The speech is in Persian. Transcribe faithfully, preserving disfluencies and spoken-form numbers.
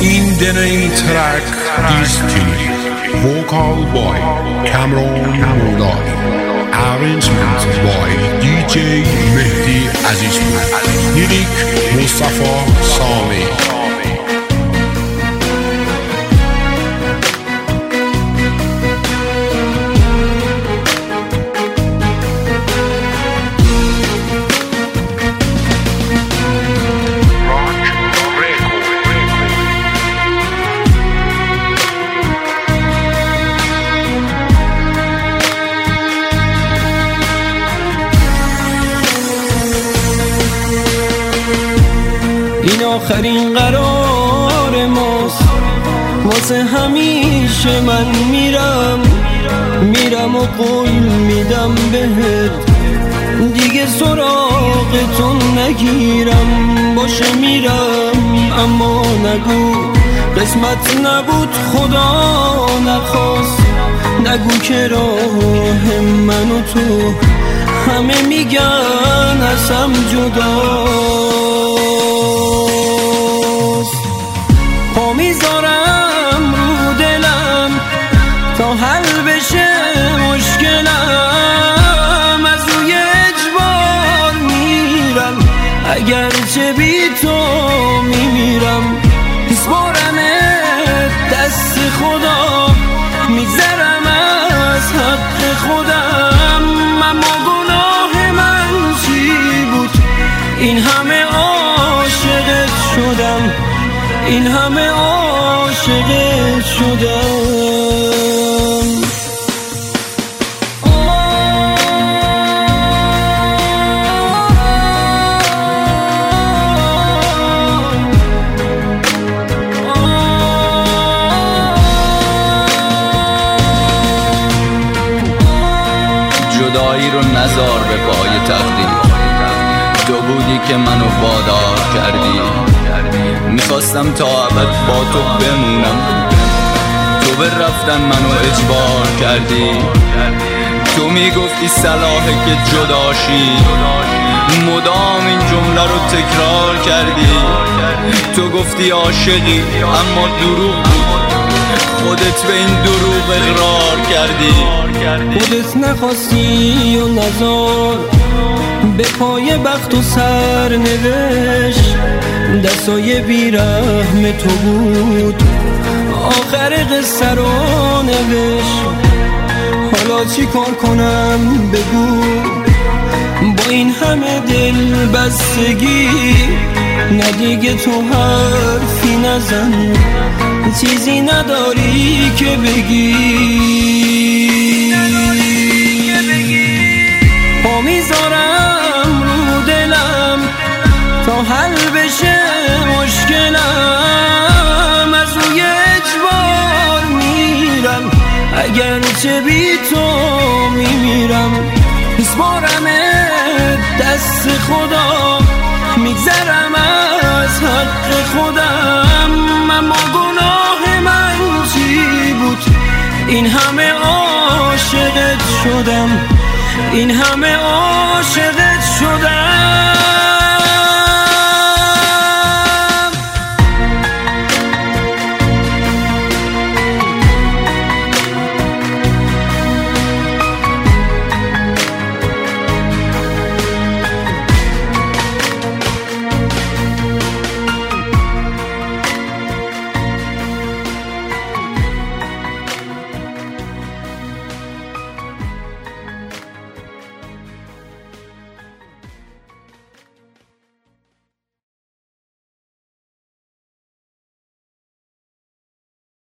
In the name track is Tilly, vocal by Cameron Moulay, arrangement by D J Mehdi Azizpur, lyric Mustafa Sami. این آخرین قرار ماست، واسه همیشه من میرم میرم و قول میدم بهت دیگه سراغ تو نگیرم. باشه میرم اما نگو قسمت نبود خدا نخواست، نگو که راه من و تو همه میگن ازم جداست. پا میذارم رو دلم تا حل بشه مشکلم، از روی اجبار میرم اگرچه بی تو میمیرم. میسپارمت دست خدا، میذارم از حق خودم، اما گناه من چی بود این همه عاشقت شدم، این همه عاشقت شدم. جدایی رو نذار به پای تقدیر، تو بودی که منو وادار کردی. میخواستم تا ابد با تو بمونم، تو به رفتن منو اجبار کردی. تو میگفتی صلاحه که جداشی، مدام این جمله رو تکرار کردی. تو گفتی عاشقی اما دروغ بود، خودت به این دروغ اقرار کردی. خودت نخواستی و نزار به پای بخت و سرنوشت، دستای بیرحم تو بود آخر قصه رو نوشت. حالا چی کار کنم بگو با این همه دل بستگی؟ نه دیگه تو حرفی نزن، چیزی نداری که بگی. پا میذارم رو دلم تا حل بشه مشکلم، از روی اجبار میرم اگرچه بی تو میمیرم. میسپارمت دست خدا، میگذرم از حق خودم، اما گناه من چی بود این همه عاشقت شدم، این همه عاشقت